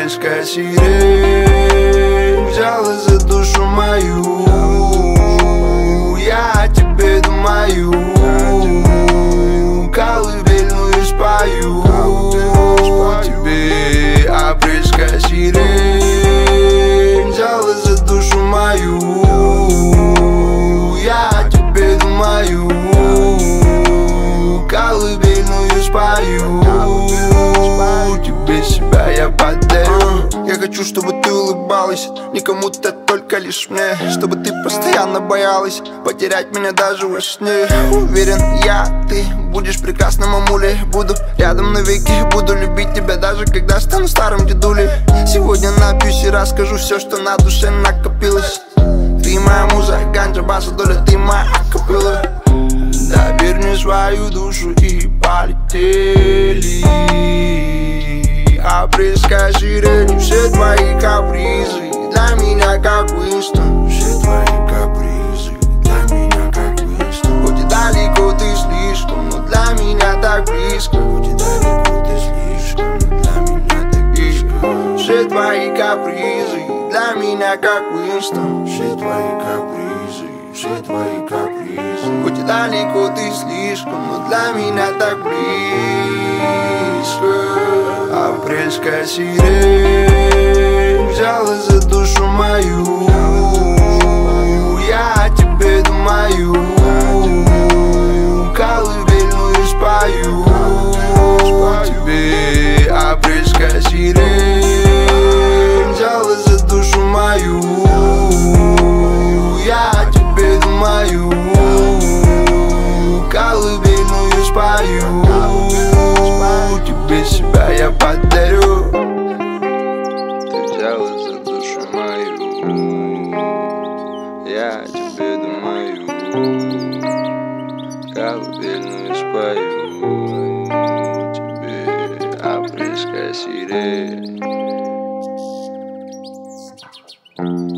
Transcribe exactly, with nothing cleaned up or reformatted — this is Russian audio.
Апрельская сирень взялась за душу мою. Я о тебе думаю, колыбельную спою тебе. Апрельская сирень взялась за душу мою. Я о тебе думаю, колыбельную спою тебе. Себя я подарю. Я хочу, чтобы ты улыбалась не кому-то, только лишь мне. Чтобы ты постоянно боялась потерять меня даже во сне. Уверен, я, ты будешь прекрасной мамулей. Буду рядом навеки, буду любить тебя даже когда стану старым дедулей. Сегодня напьюсь и расскажу все, что на душе накопилось. Ты моя муза, ганджа, баса, доля, ты моя акапелла. Доверь мне свою душу и полетели. Апрельская сирень, все твои капризы для меня как Уинстон. Все твои капризы для меня как Уинстон. Хоть и далеко ты слишком, но для меня так близко. Хоть и далеко ты слишком, но для меня так близко. Все твои капризы для меня как Уинстон. Все твои капризы, все твои капризы. Хоть и далеко ты слишком, но для меня так близко. Апрельская сирень взялась за душу мою. Я о тебе думаю, колыбельную спою тебе. Апрельская сирень взялась за душу мою. Я о тебе думаю, колыбельную спою тебе. Себя я подарю. Ты взялась за душу мою. Я о тебе думаю, колыбельную спою тебе. Апрельская сирень.